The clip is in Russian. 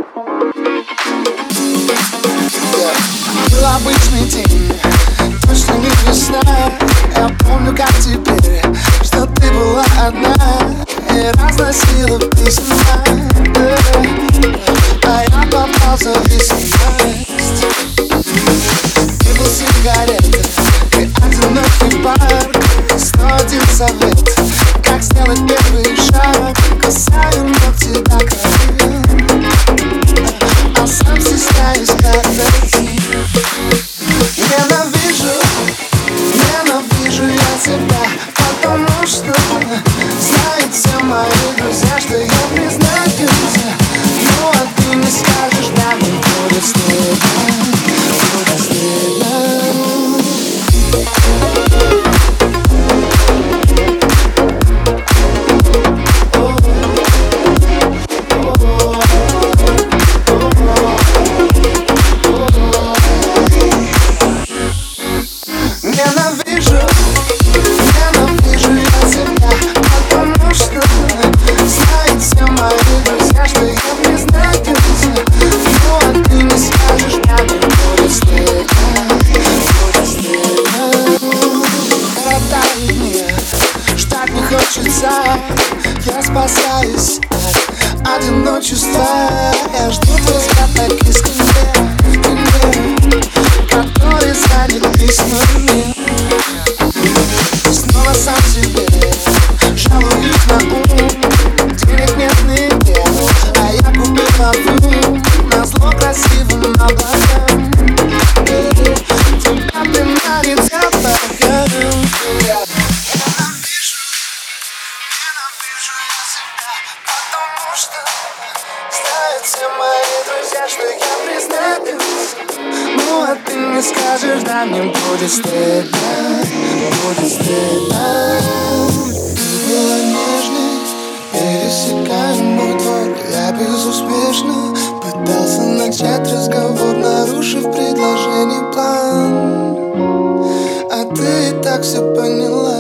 Был обычный день, точно не весна. Я помню, как теперь, что ты была одна и разносила письма, а я попал в зависимость. Ты был сигарета и одинокий парк. 101 совет, как сделать первый шаг. Касаю ногти до крови, а сам стесняюсь отойти. Ненавижу я тебя, потому что знают все мои друзья, что я признаюсь. Ну а ты не скажешь, да, мне будет стыдно, будет стыдно. Ненавижу я тебя, потому что знают все мои друзья, что я признаюсь. Ну а ты не скажешь, да, мне будет стыдно, будет стыдно. Коротают дни, ждать не хочется. Я спасаюсь от одиночества. Я жду твой взгляд так искренне, который занят письмами. Снова сам себе жалуюсь на ум. Денег нет нигде, а я купил новую назло красивым облакам. Тебя ты нарядят богам. Ненавижу я себя, потому что знают все мои друзья, что я признаюсь. Ну а ты не скажешь, да, мне будет стыдно, будет стыдно. Ты была нежной, пересекая мой двор. Я безуспешно пытался начать разговор, нарушив предложение план. А ты и так все поняла.